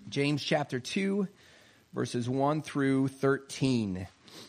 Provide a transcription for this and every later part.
James chapter 2, verses 1 through 13.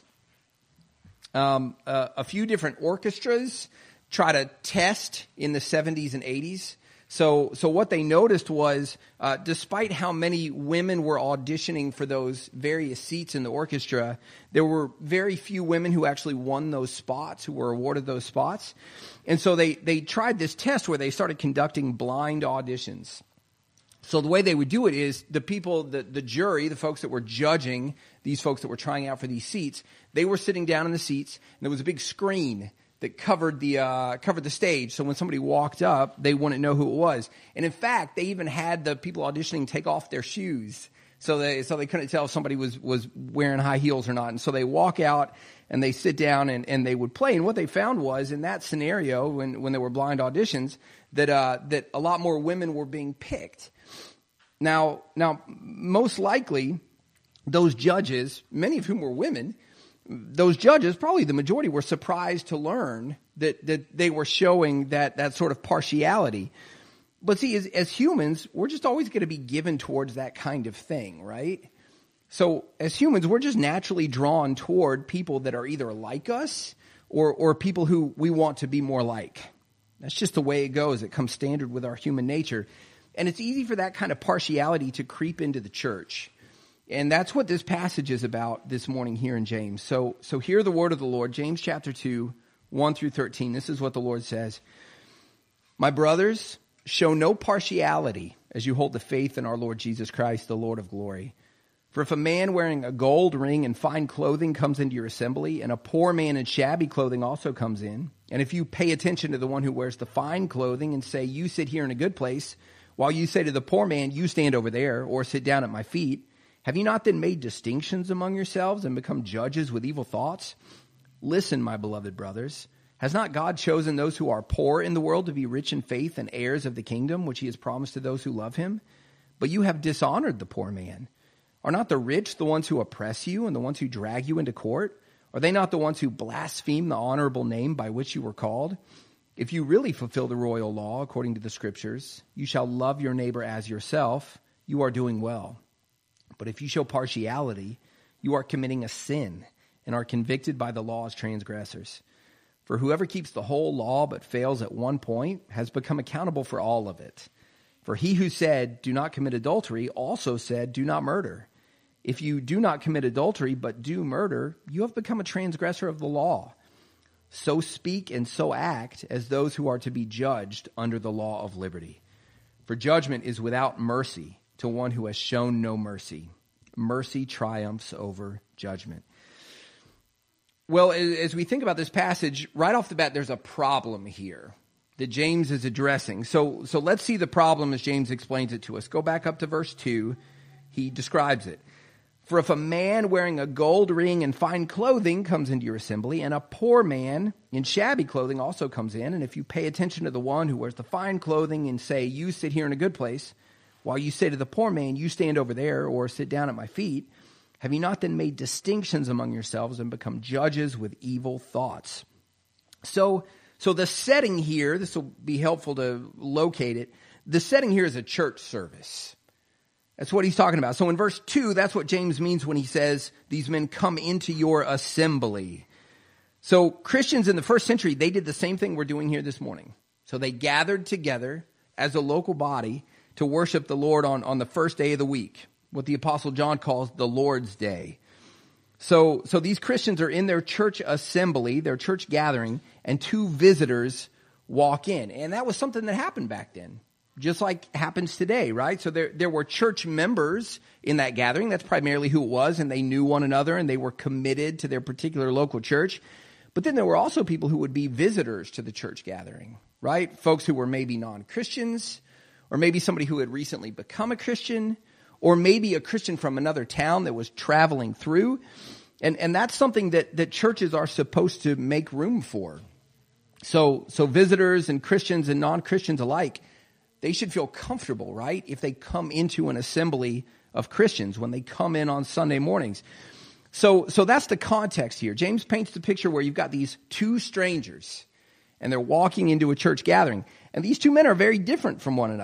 A few different orchestras try to test in the 70s and 80s. So what they noticed was, despite how many women were auditioning for those various seats in the orchestra, there were very few women who actually won those spots, who were awarded those spots. And so they tried this test where they started conducting blind auditions. So the way they would do it is the people, the jury, the folks that were judging these folks that were trying out for these seats, they were sitting down in the seats, and there was a big screen that covered the stage. So when somebody walked up, they wouldn't know who it was. And in fact, they even had the people auditioning take off their shoes. So they couldn't tell if somebody was wearing high heels or not. And so they walk out and they sit down and they would play. And what they found was in that scenario, when there were blind auditions, that a lot more women were being picked. Now, most likely, those judges, many of whom were women, those judges, probably the majority, were surprised to learn that they were showing that sort of partiality. But see, as humans, we're just always going to be given towards that kind of thing, right? So as humans, we're just naturally drawn toward people that are either like us or people who we want to be more like. That's just the way it goes. It comes standard with our human nature. And it's easy for that kind of partiality to creep into the church. And that's what this passage is about this morning here in James. So hear the word of the Lord, James chapter 2, 1 through 13. This is what the Lord says. My brothers, show no partiality as you hold the faith in our Lord Jesus Christ, the Lord of glory. For if a man wearing a gold ring and fine clothing comes into your assembly, and a poor man in shabby clothing also comes in, and if you pay attention to the one who wears the fine clothing and say, you sit here in a good place, while you say to the poor man, you stand over there, or sit down at my feet, have you not then made distinctions among yourselves and become judges with evil thoughts? Listen, my beloved brothers, has not God chosen those who are poor in the world to be rich in faith and heirs of the kingdom, which he has promised to those who love him? But you have dishonored the poor man. Are not the rich the ones who oppress you and the ones who drag you into court? Are they not the ones who blaspheme the honorable name by which you were called? If you really fulfill the royal law according to the scriptures, you shall love your neighbor as yourself, you are doing well. But if you show partiality, you are committing a sin and are convicted by the law as transgressors. For whoever keeps the whole law but fails at one point has become accountable for all of it. For he who said, do not commit adultery, also said, do not murder. If you do not commit adultery but do murder, you have become a transgressor of the law. So speak and so act as those who are to be judged under the law of liberty. For judgment is without mercy to one who has shown no mercy. Mercy triumphs over judgment. Well, as we think about this passage, right off the bat, there's a problem here that James is addressing. So let's see the problem as James explains it to us. Go back up to verse 2. He describes it. For if a man wearing a gold ring and fine clothing comes into your assembly, and a poor man in shabby clothing also comes in, and if you pay attention to the one who wears the fine clothing and say, you sit here in a good place, while you say to the poor man, you stand over there or sit down at my feet, have you not then made distinctions among yourselves and become judges with evil thoughts? So the setting here, this will be helpful to locate it, the setting here is a church service. That's what he's talking about. So in verse 2, that's what James means when he says, these men come into your assembly. So Christians in the first century, they did the same thing we're doing here this morning. So they gathered together as a local body to worship the Lord on the first day of the week, what the Apostle John calls the Lord's Day. So these Christians are in their church assembly, their church gathering, and two visitors walk in. And that was something that happened back then. Just like happens today, right? So there were church members in that gathering. That's primarily who it was, and they knew one another, and they were committed to their particular local church. But then there were also people who would be visitors to the church gathering, right? Folks who were maybe non-Christians, or maybe somebody who had recently become a Christian, or maybe a Christian from another town that was traveling through. And that's something that churches are supposed to make room for. So visitors and Christians and non-Christians alike, they should feel comfortable, right? If they come into an assembly of Christians, when they come in on Sunday mornings. So that's the context here. James paints the picture where you've got these two strangers, and they're walking into a church gathering. And these two men are very different from one another.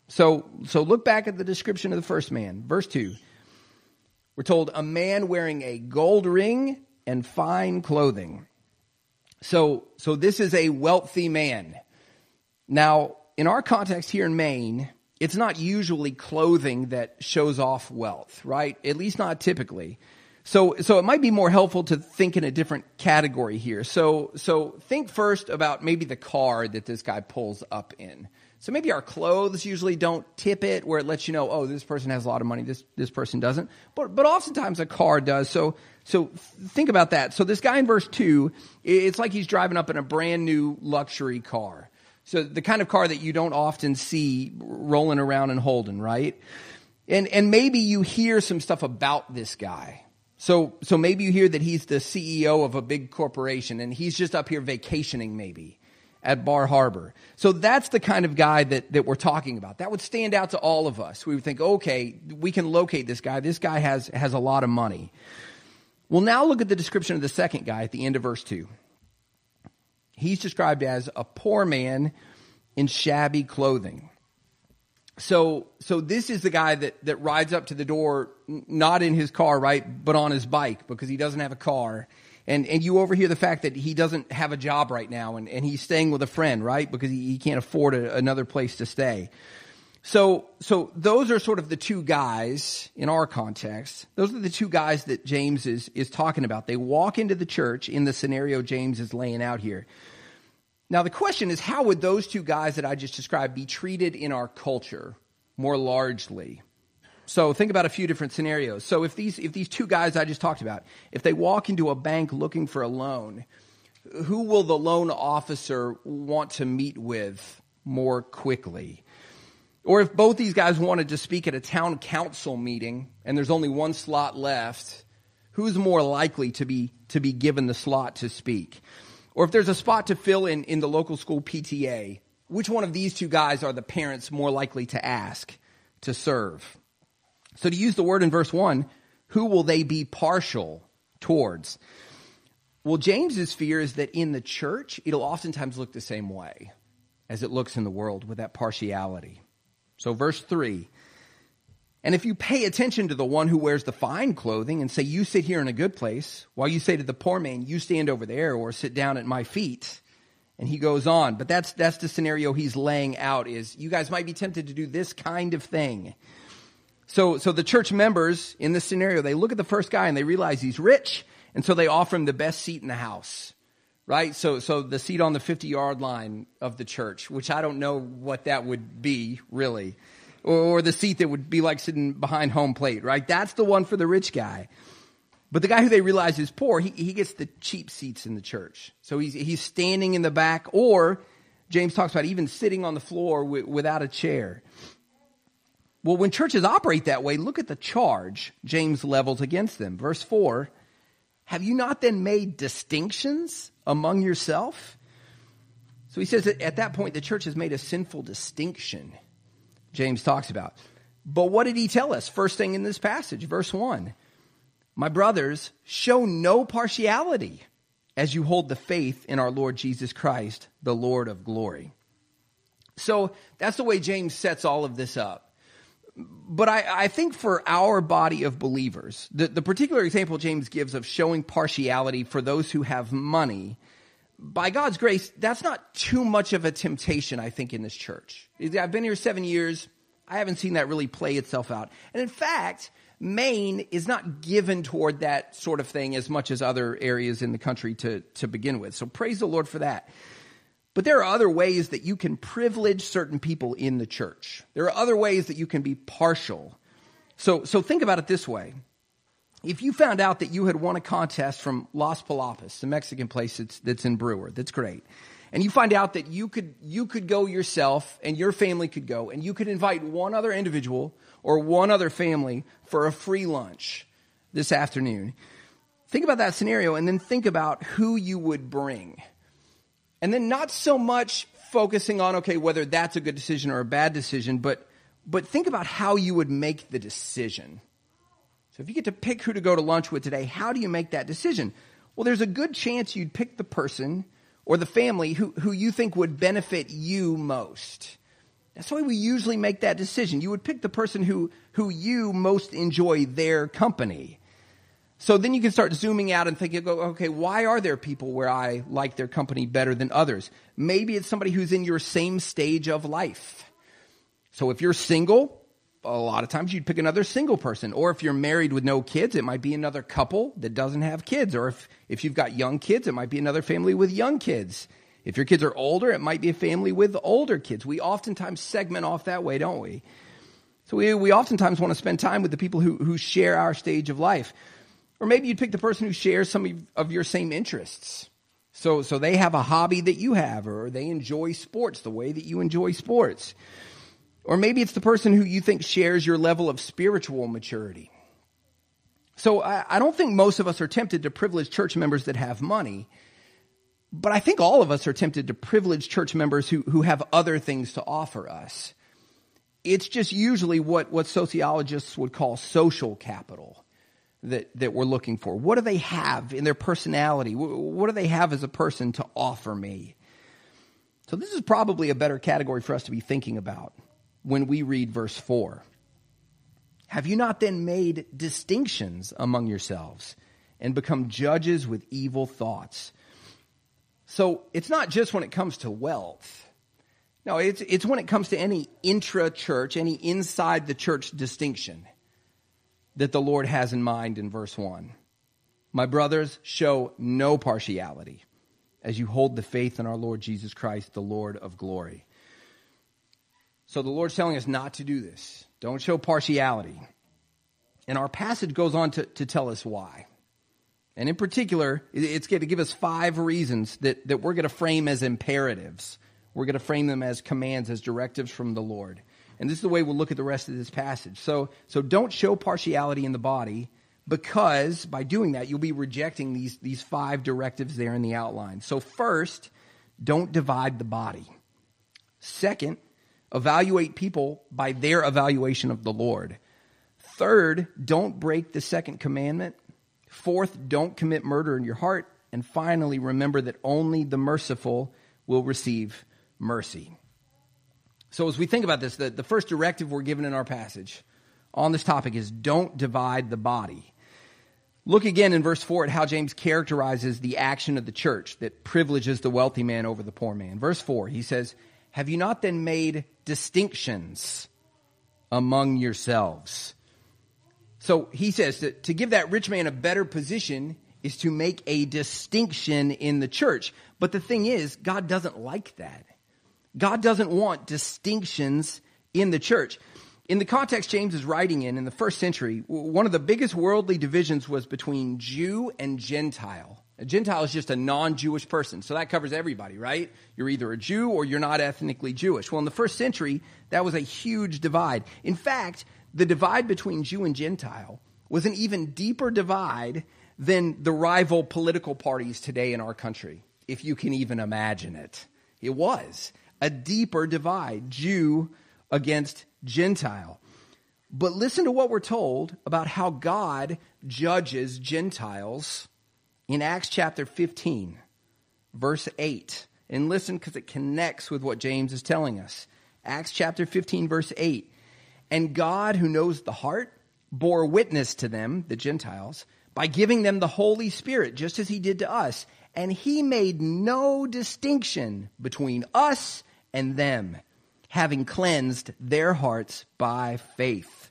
So look back at the description of the first man. Verse 2. We're told a man wearing a gold ring and fine clothing. So this is a wealthy man. Now, in our context here in Maine, it's not usually clothing that shows off wealth, right? At least not typically. So it might be more helpful to think in a different category here. So think first about maybe the car that this guy pulls up in. So maybe our clothes usually don't tip it where it lets you know, oh, this person has a lot of money, this person doesn't. But oftentimes a car does. So think about that. So this guy in verse 2, it's like he's driving up in a brand new luxury car. So the kind of car that you don't often see rolling around and holding, right? And maybe you hear some stuff about this guy. So maybe you hear that he's the CEO of a big corporation and he's just up here vacationing maybe at Bar Harbor. So that's the kind of guy that we're talking about. That would stand out to all of us. We would think, okay, we can locate this guy. This guy has a lot of money. Well, now look at the description of the second guy at the end of verse 2. He's described as a poor man in shabby clothing. So this is the guy that rides up to the door, not in his car, right, but on his bike because he doesn't have a car. And you overhear the fact that he doesn't have a job right now and he's staying with a friend, right, because he can't afford another place to stay. So those are sort of the two guys in our context. Those are the two guys that James is talking about. They walk into the church in the scenario James is laying out here. Now, the question is, how would those two guys that I just described be treated in our culture more largely? So think about a few different scenarios. So if these two guys I just talked about, if they walk into a bank looking for a loan, who will the loan officer want to meet with more quickly? Or if both these guys wanted to speak at a town council meeting and there's only one slot left, who's more likely to be given the slot to speak? Or if there's a spot to fill in the local school PTA, which one of these two guys are the parents more likely to ask to serve? So to use the word in verse 1, who will they be partial towards? Well, James's fear is that in the church, it'll oftentimes look the same way as it looks in the world with that partiality. So verse 3, and if you pay attention to the one who wears the fine clothing and say, you sit here in a good place, while you say to the poor man, you stand over there or sit down at my feet. And he goes on. But that's the scenario he's laying out is you guys might be tempted to do this kind of thing. So the church members in this scenario, they look at the first guy and they realize he's rich. And so they offer him the best seat in the house, right? So the seat on the 50-yard line of the church, which I don't know what that would be really. Or the seat that would be like sitting behind home plate, right? That's the one for the rich guy. But the guy who they realize is poor, he gets the cheap seats in the church. So he's standing in the back, or James talks about even sitting on the floor without a chair. Well, when churches operate that way, look at the charge James levels against them. Verse 4, have you not then made distinctions among yourself? So he says that at that point, the church has made a sinful distinction, James talks about. But what did he tell us? First thing in this passage, verse 1. My brothers, show no partiality as you hold the faith in our Lord Jesus Christ, the Lord of glory. So that's the way James sets all of this up. But I think for our body of believers, the particular example James gives of showing partiality for those who have money, by God's grace, that's not too much of a temptation, I think, in this church. I've been here 7 years. I haven't seen that really play itself out. And in fact, Maine is not given toward that sort of thing as much as other areas in the country to begin with. So praise the Lord for that. But there are other ways that you can privilege certain people in the church. There are other ways that you can be partial. So think about it this way. If you found out that you had won a contest from Las Palapas, the Mexican place that's in Brewer, that's great. And you find out that you could go yourself and your family could go and you could invite one other individual or one other family for a free lunch this afternoon. Think about that scenario and then think about who you would bring. And then not so much focusing on, okay, whether that's a good decision or a bad decision, but think about how you would make the decision. So if you get to pick who to go to lunch with today, how do you make that decision? Well, there's a good chance you'd pick the person or the family who you think would benefit you most. That's the way we usually make that decision. You would pick the person who you most enjoy their company. So then you can start zooming out and thinking, okay, why are there people where I like their company better than others? Maybe it's somebody who's in your same stage of life. So if you're single, a lot of times you'd pick another single person. Or if you're married with no kids, it might be another couple that doesn't have kids. Or if you've got young kids, it might be another family with young kids. If your kids are older, it might be a family with older kids. We oftentimes segment off that way, don't we? So we oftentimes want to spend time with the people who share our stage of life. Or maybe you'd pick the person who shares some of your same interests. So they have a hobby that you have, or they enjoy sports the way that you enjoy sports. Or maybe it's the person who you think shares your level of spiritual maturity. So I don't think most of us are tempted to privilege church members that have money, but I think all of us are tempted to privilege church members who have other things to offer us. It's just usually what sociologists would call social capital that we're looking for. What do they have in their personality? What do they have as a person to offer me? So this is probably a better category for us to be thinking about when we read verse 4. Have you not then made distinctions among yourselves and become judges with evil thoughts? So it's not just when it comes to wealth. No, it's when it comes to any intra-church, any inside the church distinction that the Lord has in mind in verse 1. My brothers, show no partiality as you hold the faith in our Lord Jesus Christ, the Lord of glory. So the Lord's telling us not to do this. Don't show partiality. And our passage goes on to tell us why. And in particular, it's going to give us 5 reasons that we're going to frame as imperatives. We're going to frame them as commands, as directives from the Lord. And this is the way we'll look at the rest of this passage. So don't show partiality in the body, because by doing that, you'll be rejecting these 5 directives there in the outline. So first, don't divide the body. Second, evaluate people by their evaluation of the Lord. Third, don't break the second commandment. Fourth, don't commit murder in your heart. And finally, remember that only the merciful will receive mercy. So as we think about this, the first directive we're given in our passage on this topic is don't divide the body. Look again in verse 4 at how James characterizes the action of the church that privileges the wealthy man over the poor man. Verse 4, he says, have you not then made distinctions among yourselves? So he says that to give that rich man a better position is to make a distinction in the church. But the thing is, God doesn't like that. God doesn't want distinctions in the church. In the context James is writing in the first century, one of the biggest worldly divisions was between Jew and Gentile. A Gentile is just a non-Jewish person, so that covers everybody, right? You're either a Jew or you're not ethnically Jewish. Well, in the first century, that was a huge divide. In fact, the divide between Jew and Gentile was an even deeper divide than the rival political parties today in our country, if you can even imagine it. It was a deeper divide, Jew against Gentile. But listen to what we're told about how God judges Gentiles in Acts chapter 15, verse 8. And listen, because it connects with what James is telling us. Acts chapter 15, verse 8. And God, who knows the heart, bore witness to them, the Gentiles, by giving them the Holy Spirit, just as he did to us. And he made no distinction between us and them, having cleansed their hearts by faith.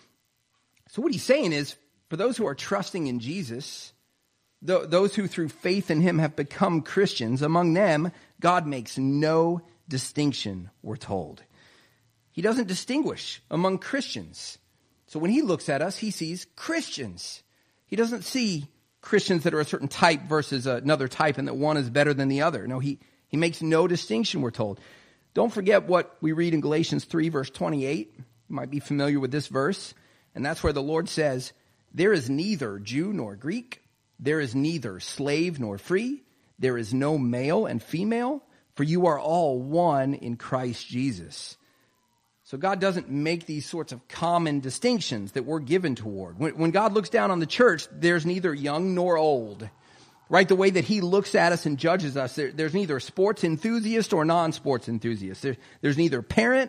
So what he's saying is, for those who are trusting in Jesus, those who through faith in him have become Christians, among them, God makes no distinction, we're told. He doesn't distinguish among Christians. So when he looks at us, he sees Christians. He doesn't see Christians that are a certain type versus another type and that one is better than the other. No, he makes no distinction, we're told. Don't forget what we read in Galatians 3, verse 28. You might be familiar with this verse. And that's where the Lord says, there is neither Jew nor Greek. There is neither slave nor free. There is no male and female, for you are all one in Christ Jesus. So God doesn't make these sorts of common distinctions that we're given toward. When God looks down on the church, there's neither young nor old. Right? The way that he looks at us and judges us, there's neither sports enthusiast or non-sports enthusiast. There's neither parent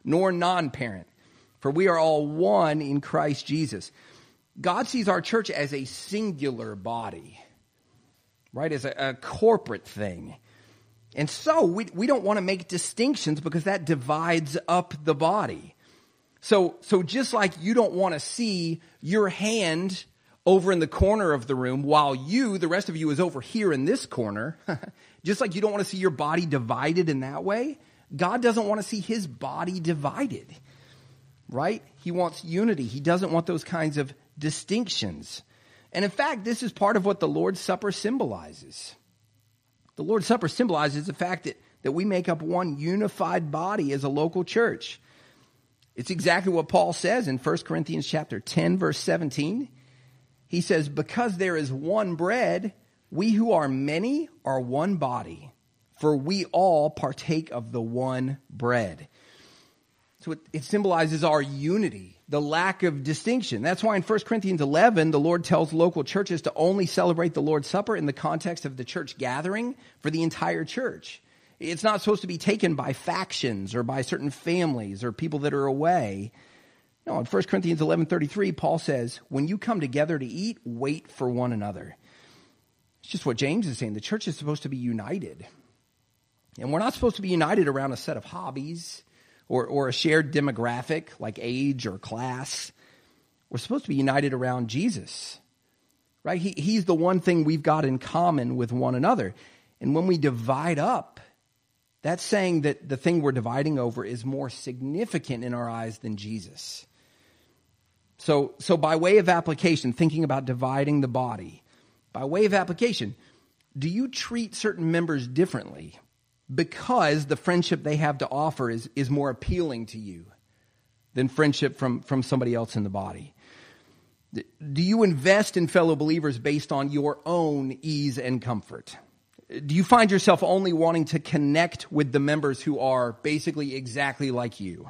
nor non-parent, for we are all one in Christ Jesus. God sees our church as a singular body, right? As a corporate thing. And so we don't want to make distinctions because that divides up the body. So just like you don't want to see your hand over in the corner of the room while the rest of you is over here in this corner, just like you don't want to see your body divided in that way, God doesn't want to see his body divided, right? He wants unity. He doesn't want those kinds of distinctions. And in fact, this is part of what the Lord's Supper symbolizes. The Lord's Supper symbolizes the fact that we make up one unified body as a local church. It's exactly what Paul says in 1 Corinthians chapter 10, verse 17. He says, because there is one bread, we who are many are one body, for we all partake of the one bread. So it symbolizes our unity, the lack of distinction. That's why in 1 Corinthians 11, the Lord tells local churches to only celebrate the Lord's Supper in the context of the church gathering for the entire church. It's not supposed to be taken by factions or by certain families or people that are away. No, in 1 Corinthians 11:33, Paul says, when you come together to eat, wait for one another. It's just what James is saying. The church is supposed to be united. And we're not supposed to be united around a set of hobbies or a shared demographic like age or class. We're supposed to be united around Jesus, right? He's the one thing we've got in common with one another. And when we divide up, that's saying that the thing we're dividing over is more significant in our eyes than Jesus. So by way of application, thinking about dividing the body, by way of application, do you treat certain members differently because the friendship they have to offer is more appealing to you than friendship from somebody else in the body? Do you invest in fellow believers based on your own ease and comfort? Do you find yourself only wanting to connect with the members who are basically exactly like you?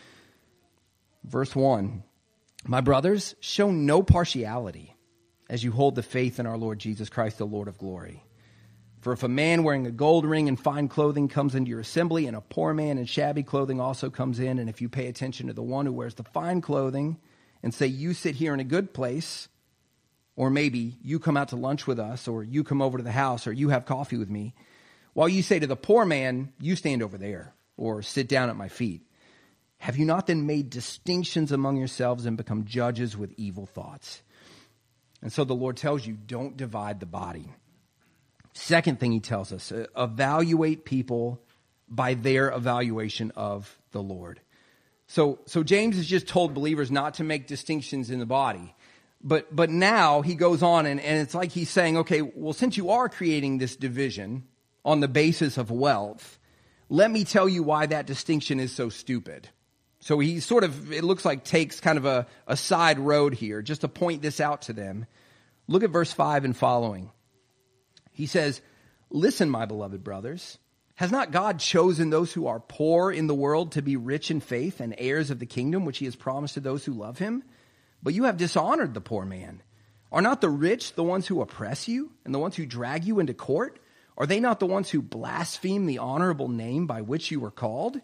Verse 1, my brothers, show no partiality as you hold the faith in our Lord Jesus Christ, the Lord of glory. For if a man wearing a gold ring and fine clothing comes into your assembly, and a poor man in shabby clothing also comes in, and if you pay attention to the one who wears the fine clothing and say, you sit here in a good place, or maybe you come out to lunch with us, or you come over to the house, or you have coffee with me, while you say to the poor man, you stand over there, or sit down at my feet, have you not then made distinctions among yourselves and become judges with evil thoughts? And so the Lord tells you, don't divide the body. Second thing he tells us, evaluate people by their evaluation of the Lord. So James has just told believers not to make distinctions in the body. But now he goes on and it's like he's saying, okay, well, since you are creating this division on the basis of wealth, let me tell you why that distinction is so stupid. So he sort of, it looks like takes kind of a side road here just to point this out to them. Look at verse 5 and following. He says, listen, my beloved brothers, has not God chosen those who are poor in the world to be rich in faith and heirs of the kingdom which he has promised to those who love him? But you have dishonored the poor man. Are not the rich the ones who oppress you and the ones who drag you into court? Are they not the ones who blaspheme the honorable name by which you were called?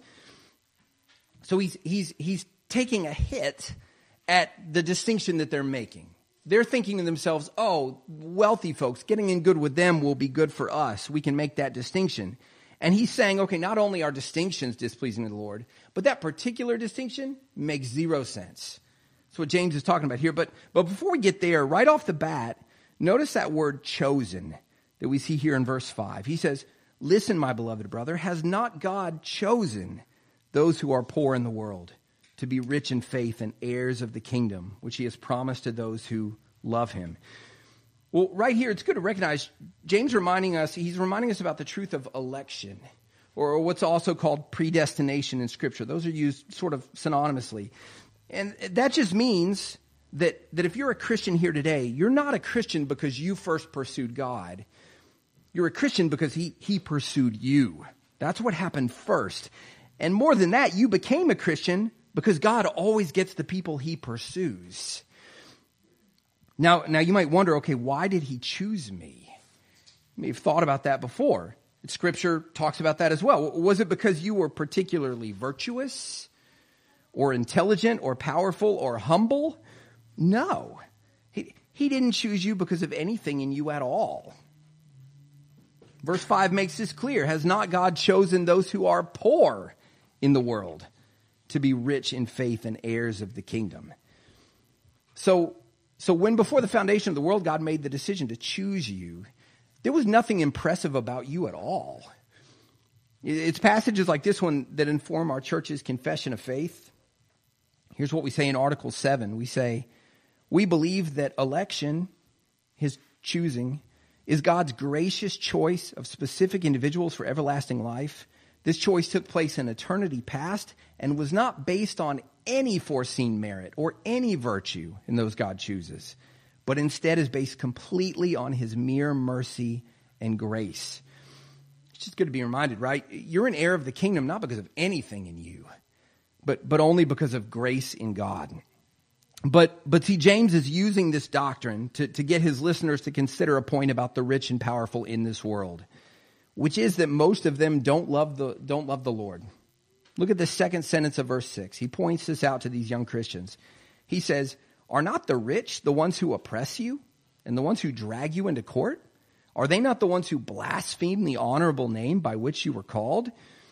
So he's taking a hit at the distinction that they're making. They're thinking to themselves, oh, wealthy folks, getting in good with them will be good for us. We can make that distinction. And he's saying, okay, not only are distinctions displeasing to the Lord, but that particular distinction makes zero sense. That's what James is talking about here. But before we get there, right off the bat, notice that word chosen that we see here in verse 5. He says, listen, my beloved brother, has not God chosen those who are poor in the world to be rich in faith and heirs of the kingdom, which he has promised to those who love him? Well, right here, it's good to recognize James he's reminding us about the truth of election, or what's also called predestination in Scripture. Those are used sort of synonymously. And that just means that if you're a Christian here today, you're not a Christian because you first pursued God. You're a Christian because he pursued you. That's what happened first. And more than that, you became a Christian because God always gets the people he pursues. Now you might wonder, okay, why did he choose me? You may have thought about that before. Scripture talks about that as well. Was it because you were particularly virtuous? or intelligent or powerful or humble. No. He didn't choose you because of anything in you at all. Verse 5 makes this clear. Has not God chosen those who are poor in the world to be rich in faith and heirs of the kingdom? So when before the foundation of the world, God made the decision to choose you, there was nothing impressive about you at all. It's passages like this one that inform our church's confession of faith. Here's what we say in Article 7. We say, we believe that election, his choosing, is God's gracious choice of specific individuals for everlasting life. This choice took place in eternity past and was not based on any foreseen merit or any virtue in those God chooses, but instead is based completely on his mere mercy and grace. It's just good to be reminded, right? You're an heir of the kingdom not because of anything in you, but only because of grace in God. But see, James is using this doctrine to get his listeners to consider a point about the rich and powerful in this world, which is that most of them don't love the Lord. Look at the second sentence of verse 6. He points this out to these young Christians. He says, are not the rich the ones who oppress you and the ones who drag you into court? Are they not the ones who blaspheme the honorable name by which you were called?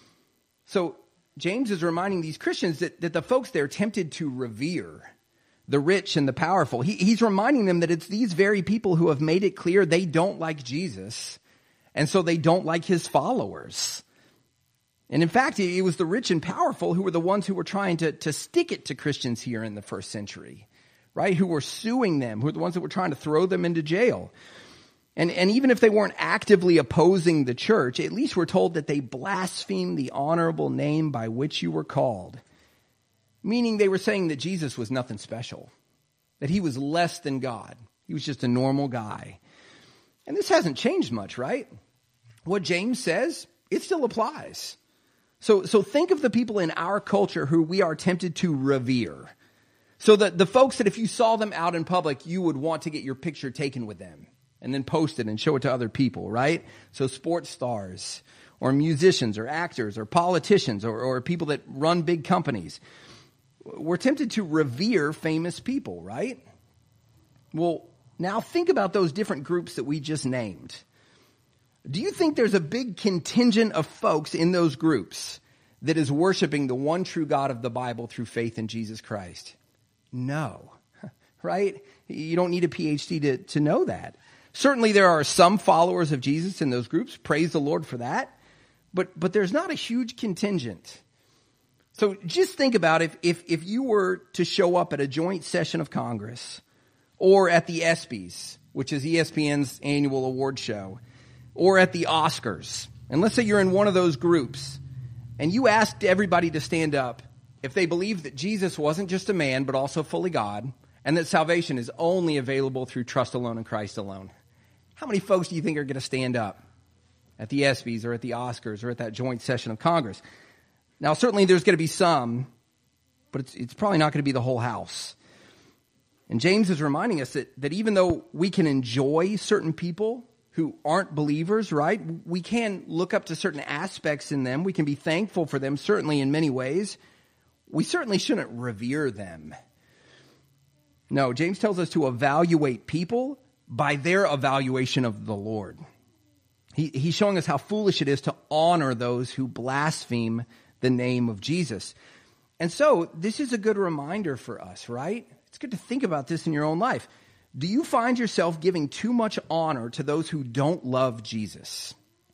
So James is reminding these Christians that the folks they're tempted to revere, the rich and the powerful, he's reminding them that it's these very people who have made it clear they don't like Jesus, and so they don't like his followers. And in fact, it was the rich and powerful who were the ones who were trying to stick it to Christians here in the first century, right? Who were suing them, who were the ones that were trying to throw them into jail. And even if they weren't actively opposing the church, at least we're told that they blasphemed the honorable name by which you were called. Meaning they were saying that Jesus was nothing special, that he was less than God. He was just a normal guy. And this hasn't changed much, right? What James says, it still applies. So think of the people in our culture who we are tempted to revere. So the folks that if you saw them out in public, you would want to get your picture taken with them and then post it and show it to other people, right? So sports stars or musicians or actors or politicians or people that run big companies. We're tempted to revere famous people, right? Well, now think about those different groups that we just named. Do you think there's a big contingent of folks in those groups that is worshiping the one true God of the Bible through faith in Jesus Christ? No, right? You don't need a PhD to know that. Certainly there are some followers of Jesus in those groups. Praise the Lord for that. But there's not a huge contingent. So just think about if you were to show up at a joint session of Congress or at the ESPYs, which is ESPN's annual award show, or at the Oscars, and let's say you're in one of those groups, and you asked everybody to stand up if they believed that Jesus wasn't just a man, but also fully God, and that salvation is only available through trust alone in Christ alone. How many folks do you think are going to stand up at the ESPYs or at the Oscars or at that joint session of Congress? Now, certainly there's going to be some, but it's probably not going to be the whole house. And James is reminding us that even though we can enjoy certain people who aren't believers, right? We can look up to certain aspects in them. We can be thankful for them, certainly in many ways. We certainly shouldn't revere them. No, James tells us to evaluate people by their evaluation of the Lord. He's showing us how foolish it is to honor those who blaspheme the name of Jesus. And so this is a good reminder for us, right? It's good to think about this in your own life. Do you find yourself giving too much honor to those who don't love Jesus?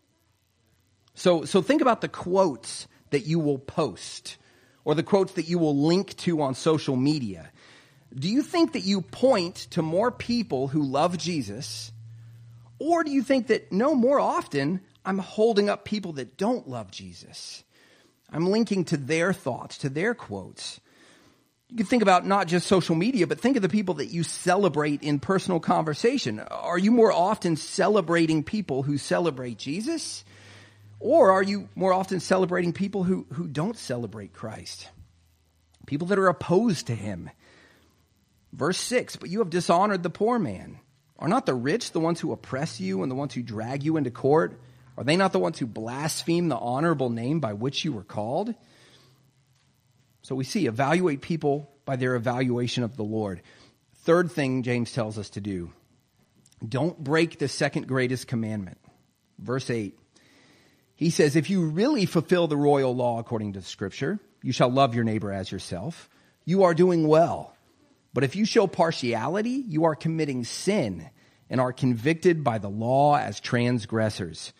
So think about the quotes that you will post or the quotes that you will link to on social media. Do you think that you point to more people who love Jesus, or do you think that, no, more often I'm holding up people that don't love Jesus? I'm linking to their thoughts, to their quotes. You can think about not just social media, but think of the people that you celebrate in personal conversation. Are you more often celebrating people who celebrate Jesus? Or are you more often celebrating people who don't celebrate Christ? People that are opposed to him. Verse 6, but you have dishonored the poor man. Are not the rich the ones who oppress you and the ones who drag you into court? Are they not the ones who blaspheme the honorable name by which you were called? So we see, evaluate people by their evaluation of the Lord. Third thing James tells us to do, don't break the second greatest commandment. Verse 8, he says, if you really fulfill the royal law according to Scripture, you shall love your neighbor as yourself. You are doing well. But if you show partiality, you are committing sin and are convicted by the law as transgressors.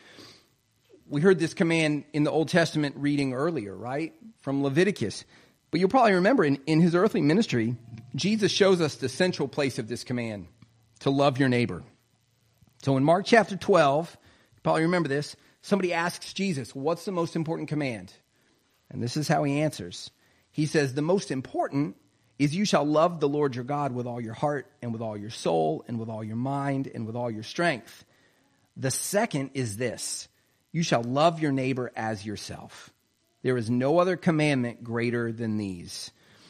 We heard this command in the Old Testament reading earlier, right? From Leviticus. But you'll probably remember in his earthly ministry, Jesus shows us the central place of this command, to love your neighbor. So in Mark chapter 12, you probably remember this, somebody asks Jesus, what's the most important command? And this is how he answers. He says, the most important is you shall love the Lord your God with all your heart and with all your soul and with all your mind and with all your strength. The second is this, you shall love your neighbor as yourself. There is no other commandment greater than these.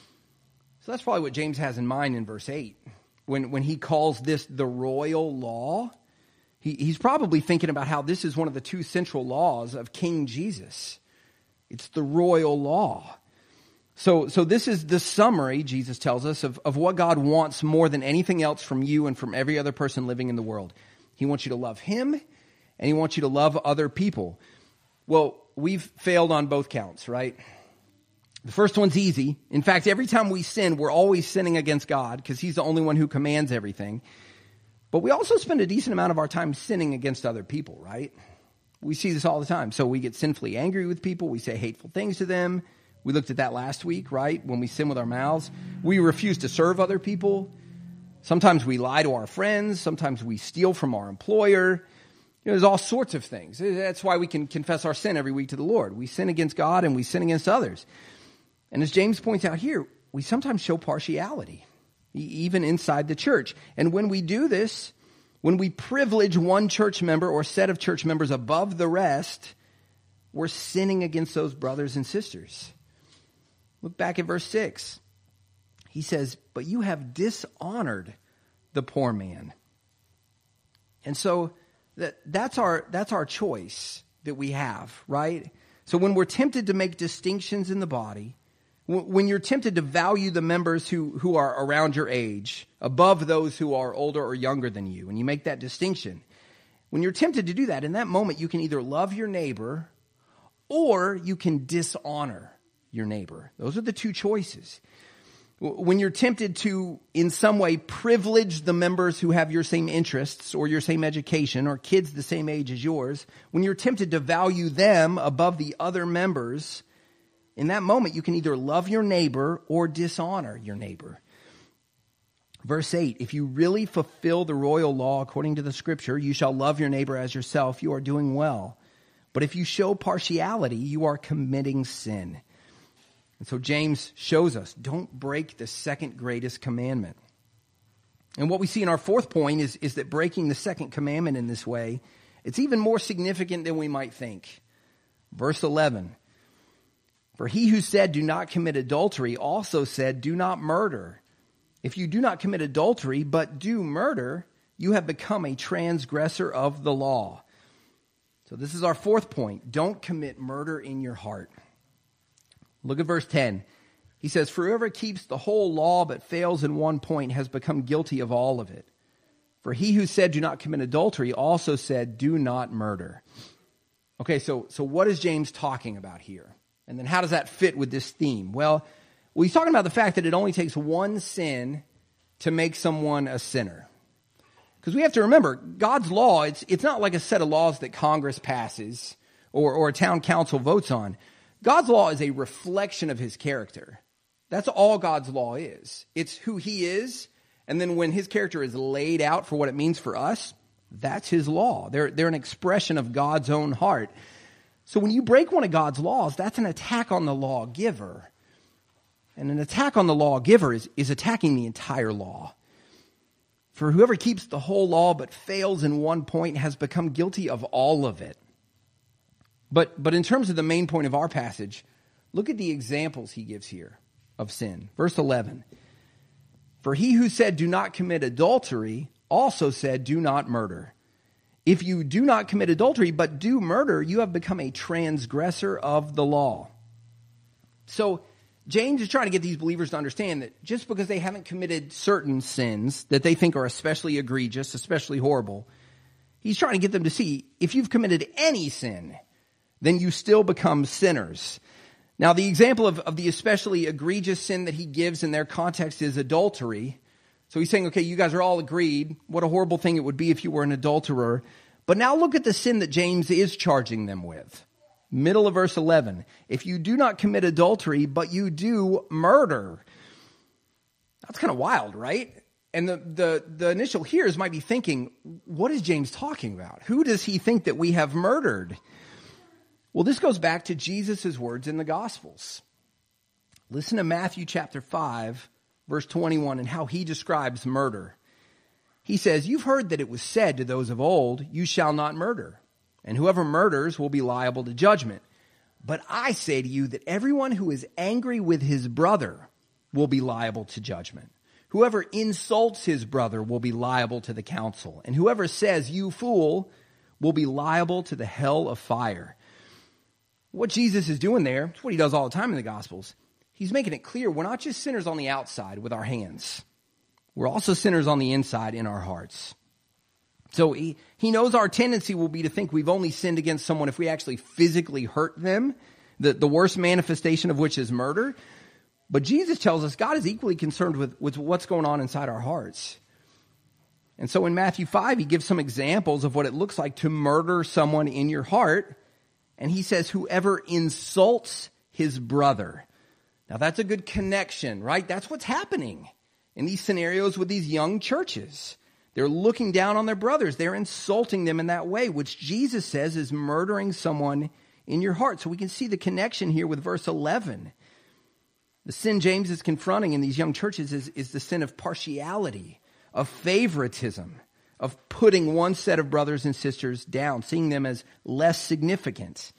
So that's probably what James has in mind in verse 8. When he calls this the royal law, he's probably thinking about how this is one of the two central laws of King Jesus. It's the royal law. So this is the summary, Jesus tells us, of what God wants more than anything else from you and from every other person living in the world. He wants you to love him, and he wants you to love other people. Well, we've failed on both counts, right? The first one's easy. In fact, every time we sin, we're always sinning against God because he's the only one who commands everything. But we also spend a decent amount of our time sinning against other people, right? We see this all the time. So we get sinfully angry with people. We say hateful things to them. We looked at that last week, right? When we sin with our mouths. We refuse to serve other people. Sometimes we lie to our friends. Sometimes we steal from our employer. There's all sorts of things. That's why we can confess our sin every week to the Lord. We sin against God and we sin against others. And as James points out here, we sometimes show partiality, even inside the church. And when we do this, when we privilege one church member or set of church members above the rest, we're sinning against those brothers and sisters. Look back at verse 6. He says, but you have dishonored the poor man. And so that's our choice that we have, right? So when we're tempted to make distinctions in the body, when you're tempted to value the members who are around your age above those who are older or younger than you, and you make that distinction, when you're tempted to do that, in that moment you can either love your neighbor or you can dishonor your neighbor. Those are the two choices. When you're tempted to, in some way, privilege the members who have your same interests or your same education or kids the same age as yours, when you're tempted to value them above the other members, in that moment you can either love your neighbor or dishonor your neighbor. Verse 8, if you really fulfill the royal law according to the Scripture, you shall love your neighbor as yourself, you are doing well. But if you show partiality, you are committing sin. And so James shows us, don't break the second greatest commandment. And what we see in our fourth point is that breaking the second commandment in this way, it's even more significant than we might think. Verse 11, for he who said, do not commit adultery, also said, do not murder. If you do not commit adultery, but do murder, you have become a transgressor of the law. So this is our fourth point. Don't commit murder in your heart. Look at verse 10. He says, for whoever keeps the whole law but fails in one point has become guilty of all of it. For he who said, do not commit adultery, also said, do not murder. Okay, so what is James talking about here? And then how does that fit with this theme? Well, he's talking about the fact that it only takes one sin to make someone a sinner. Because we have to remember, God's law, it's not like a set of laws that Congress passes or a town council votes on. God's law is a reflection of his character. That's all God's law is. It's who he is, and then when his character is laid out for what it means for us, that's his law. They're an expression of God's own heart. So when you break one of God's laws, that's an attack on the lawgiver. And an attack on the lawgiver is attacking the entire law. For whoever keeps the whole law but fails in one point has become guilty of all of it. But in terms of the main point of our passage, look at the examples he gives here of sin. Verse 11, for he who said, do not commit adultery, also said, do not murder. If you do not commit adultery, but do murder, you have become a transgressor of the law. So James is trying to get these believers to understand that just because they haven't committed certain sins that they think are especially egregious, especially horrible, he's trying to get them to see if you've committed any sin, then you still become sinners. Now, the example of the especially egregious sin that he gives in their context is adultery. So he's saying, okay, you guys are all agreed. What a horrible thing it would be if you were an adulterer. But now look at the sin that James is charging them with. Middle of verse 11. If you do not commit adultery, but you do murder. That's kind of wild, right? And the initial hearers might be thinking, what is James talking about? Who does he think that we have murdered? Well, this goes back to Jesus' words in the Gospels. Listen to Matthew chapter 5, verse 21, and how he describes murder. He says, you've heard that it was said to those of old, you shall not murder, and whoever murders will be liable to judgment. But I say to you that everyone who is angry with his brother will be liable to judgment. Whoever insults his brother will be liable to the council, and whoever says, you fool, will be liable to the hell of fire. What Jesus is doing there, it's what he does all the time in the Gospels. He's making it clear we're not just sinners on the outside with our hands. We're also sinners on the inside in our hearts. So he knows our tendency will be to think we've only sinned against someone if we actually physically hurt them, the worst manifestation of which is murder. But Jesus tells us God is equally concerned with what's going on inside our hearts. And so in Matthew 5, he gives some examples of what it looks like to murder someone in your heart. And he says, whoever insults his brother. Now that's a good connection, right? That's what's happening in these scenarios with these young churches. They're looking down on their brothers. They're insulting them in that way, which Jesus says is murdering someone in your heart. So we can see the connection here with verse 11. The sin James is confronting in these young churches is the sin of partiality, of favoritism, of putting one set of brothers and sisters down, seeing them as less significant.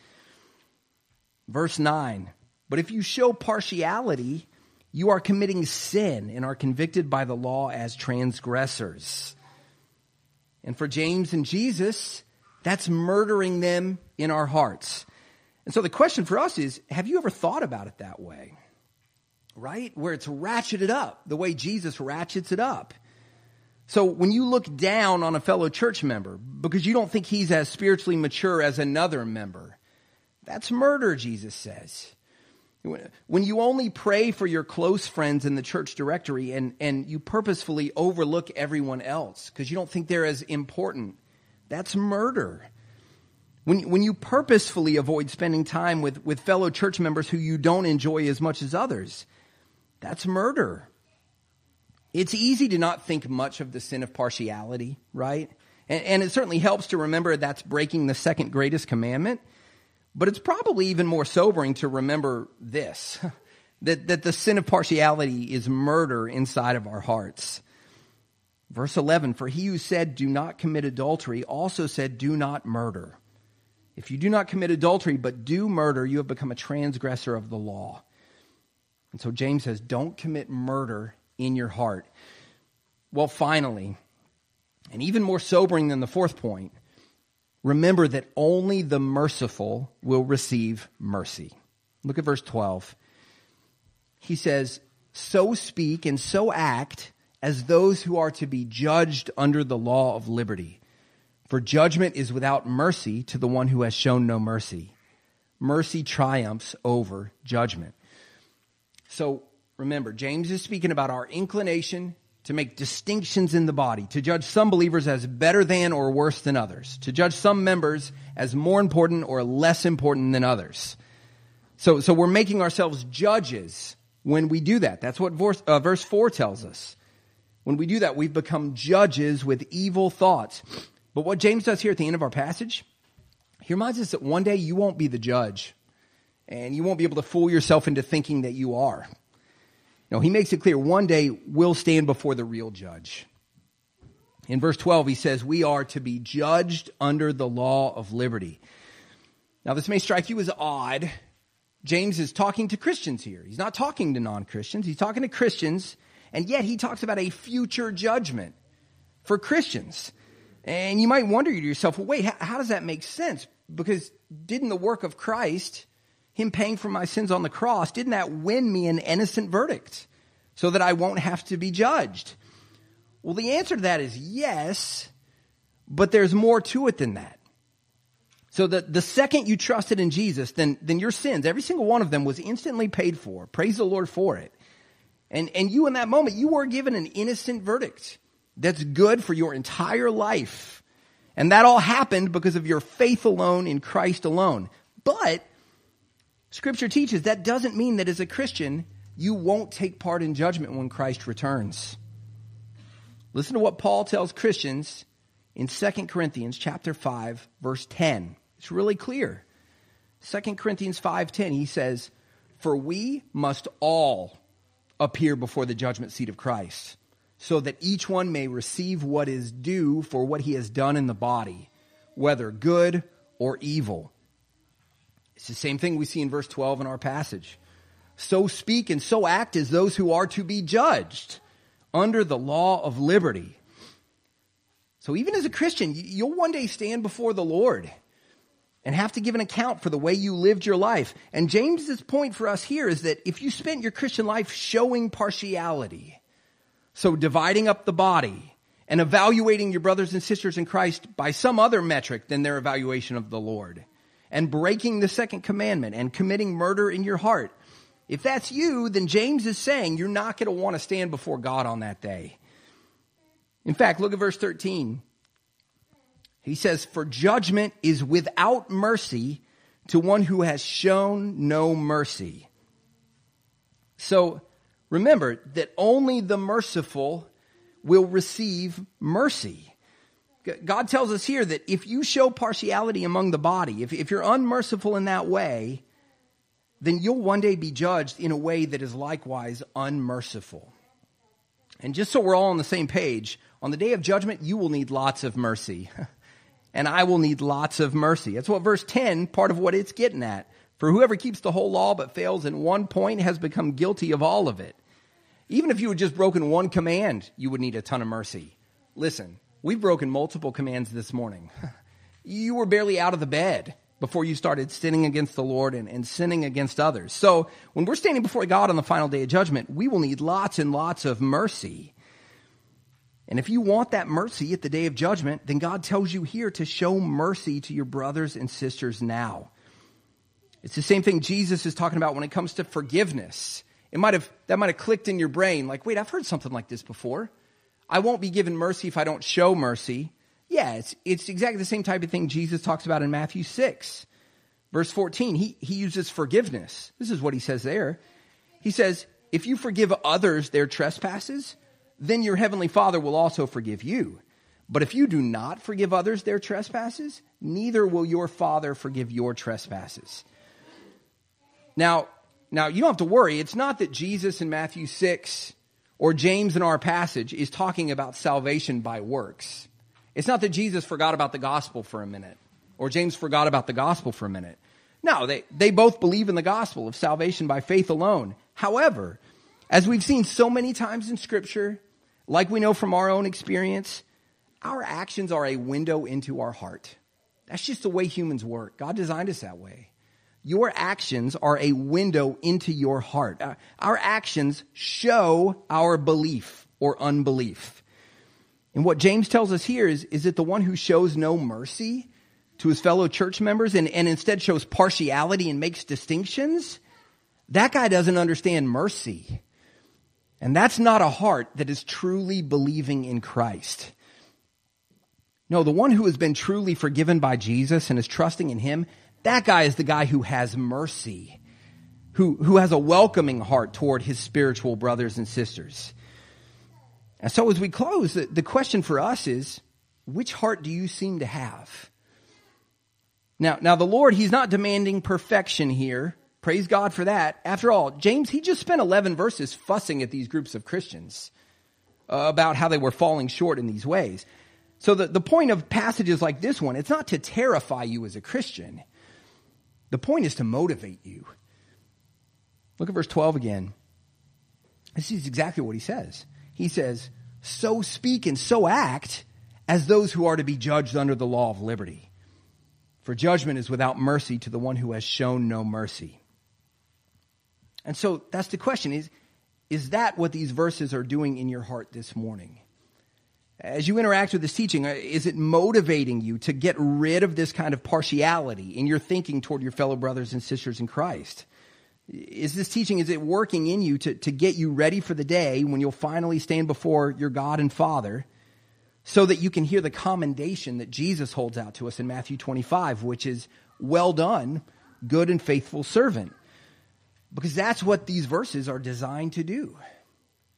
Verse 9, but if you show partiality, you are committing sin and are convicted by the law as transgressors. And for James and Jesus, that's murdering them in our hearts. And so the question for us is, have you ever thought about it that way? Right? Where it's ratcheted up, the way Jesus ratchets it up. So when you look down on a fellow church member because you don't think he's as spiritually mature as another member, that's murder, Jesus says. When you only pray for your close friends in the church directory and you purposefully overlook everyone else because you don't think they're as important, that's murder. When you purposefully avoid spending time with fellow church members who you don't enjoy as much as others, that's murder. It's easy to not think much of the sin of partiality, right? And it certainly helps to remember that's breaking the second greatest commandment. But it's probably even more sobering to remember this, that the sin of partiality is murder inside of our hearts. Verse 11, for he who said, do not commit adultery, also said, do not murder. If you do not commit adultery, but do murder, you have become a transgressor of the law. And so James says, don't commit murder in your heart. Well, finally, and even more sobering than the fourth point, remember that only the merciful will receive mercy. Look at verse 12. He says, so speak and so act as those who are to be judged under the law of liberty. For judgment is without mercy to the one who has shown no mercy. Mercy triumphs over judgment. So remember, James is speaking about our inclination to make distinctions in the body, to judge some believers as better than or worse than others, to judge some members as more important or less important than others. So we're making ourselves judges when we do that. That's what verse 4 tells us. When we do that, we've become judges with evil thoughts. But what James does here at the end of our passage, he reminds us that one day you won't be the judge, and you won't be able to fool yourself into thinking that you are. No, he makes it clear one day we'll stand before the real judge. In verse 12, he says, we are to be judged under the law of liberty. Now, this may strike you as odd. James is talking to Christians here. He's not talking to non-Christians. He's talking to Christians, and yet he talks about a future judgment for Christians. And you might wonder to yourself, well, wait, how does that make sense? Because didn't the work of Christ him paying for my sins on the cross, didn't that win me an innocent verdict so that I won't have to be judged? Well, the answer to that is yes, but there's more to it than that. So the second you trusted in Jesus, then your sins, every single one of them, was instantly paid for. Praise the Lord for it. And you in that moment, you were given an innocent verdict that's good for your entire life. And that all happened because of your faith alone in Christ alone. But Scripture teaches that doesn't mean that as a Christian, you won't take part in judgment when Christ returns. Listen to what Paul tells Christians in 2 Corinthians chapter 5, verse 10. It's really clear. 2 Corinthians 5:10, he says, "For we must all appear before the judgment seat of Christ, so that each one may receive what is due for what he has done in the body, whether good or evil." It's the same thing we see in verse 12 in our passage. "So speak and so act as those who are to be judged under the law of liberty." So even as a Christian, you'll one day stand before the Lord and have to give an account for the way you lived your life. And James's point for us here is that if you spent your Christian life showing partiality, so dividing up the body and evaluating your brothers and sisters in Christ by some other metric than their evaluation of the Lord, and breaking the second commandment and committing murder in your heart, if that's you, then James is saying you're not going to want to stand before God on that day. In fact, look at verse 13. He says, "For judgment is without mercy to one who has shown no mercy." So remember that only the merciful will receive mercy. God tells us here that if you show partiality among the body, if you're unmerciful in that way, then you'll one day be judged in a way that is likewise unmerciful. And just so we're all on the same page, on the day of judgment, you will need lots of mercy. And I will need lots of mercy. That's what verse 10, part of what it's getting at. "For whoever keeps the whole law but fails in one point has become guilty of all of it." Even if you had just broken one command, you would need a ton of mercy. Listen, we've broken multiple commands this morning. You were barely out of the bed before you started sinning against the Lord and sinning against others. So when we're standing before God on the final day of judgment, we will need lots and lots of mercy. And if you want that mercy at the day of judgment, then God tells you here to show mercy to your brothers and sisters now. It's the same thing Jesus is talking about when it comes to forgiveness. That might have clicked in your brain like, wait, I've heard something like this before. I won't be given mercy if I don't show mercy. Yeah, it's exactly the same type of thing Jesus talks about in Matthew 6. Verse 14, he uses forgiveness. This is what he says there. He says, "If you forgive others their trespasses, then your heavenly Father will also forgive you. But if you do not forgive others their trespasses, neither will your Father forgive your trespasses." Now you don't have to worry. It's not that Jesus in Matthew 6 or James in our passage is talking about salvation by works. It's not that Jesus forgot about the gospel for a minute or James forgot about the gospel for a minute. No, they both believe in the gospel of salvation by faith alone. However, as we've seen so many times in Scripture, like we know from our own experience, our actions are a window into our heart. That's just the way humans work. God designed us that way. Your actions are a window into your heart. Our actions show our belief or unbelief. And what James tells us here is that the one who shows no mercy to his fellow church members and instead shows partiality and makes distinctions, that guy doesn't understand mercy. And that's not a heart that is truly believing in Christ. No, the one who has been truly forgiven by Jesus and is trusting in him, that guy is the guy who has mercy, who has a welcoming heart toward his spiritual brothers and sisters. And so as we close, the question for us is, which heart do you seem to have? Now the Lord, he's not demanding perfection here. Praise God for that. After all, James, he just spent 11 verses fussing at these groups of Christians about how they were falling short in these ways. So the point of passages like this one, it's not to terrify you as a Christian. The point is to motivate you. Look at verse 12 again. This is exactly what he says. He says, "So speak and so act as those who are to be judged under the law of liberty. For judgment is without mercy to the one who has shown no mercy." And so that's the question, is that what these verses are doing in your heart this morning? As you interact with this teaching, is it motivating you to get rid of this kind of partiality in your thinking toward your fellow brothers and sisters in Christ? Is this teaching, is it working in you to get you ready for the day when you'll finally stand before your God and Father so that you can hear the commendation that Jesus holds out to us in Matthew 25, which is, well done, good and faithful servant? Because that's what these verses are designed to do.